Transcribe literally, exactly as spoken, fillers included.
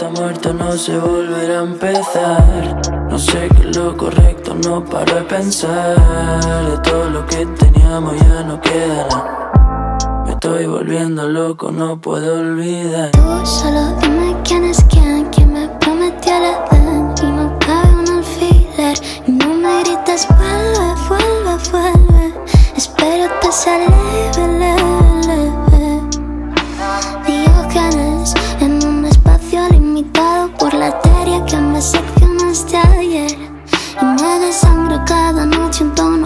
está muerto no se volverá a empezar. No sé qué es lo correcto, no paro de pensar. De todo lo que teníamos ya no queda nada. Me estoy volviendo loco, no puedo olvidar. Tú solo dime quién es quién, quién me prometió el Edén y no cabe un alfiler. Y no me grites vuelve, vuelve, vuelve. Espero te sea leve, leve, leve. Diógenes en un espacio limitado por la arteria que me seccionaste ayer. Y me desangro cada noche un tono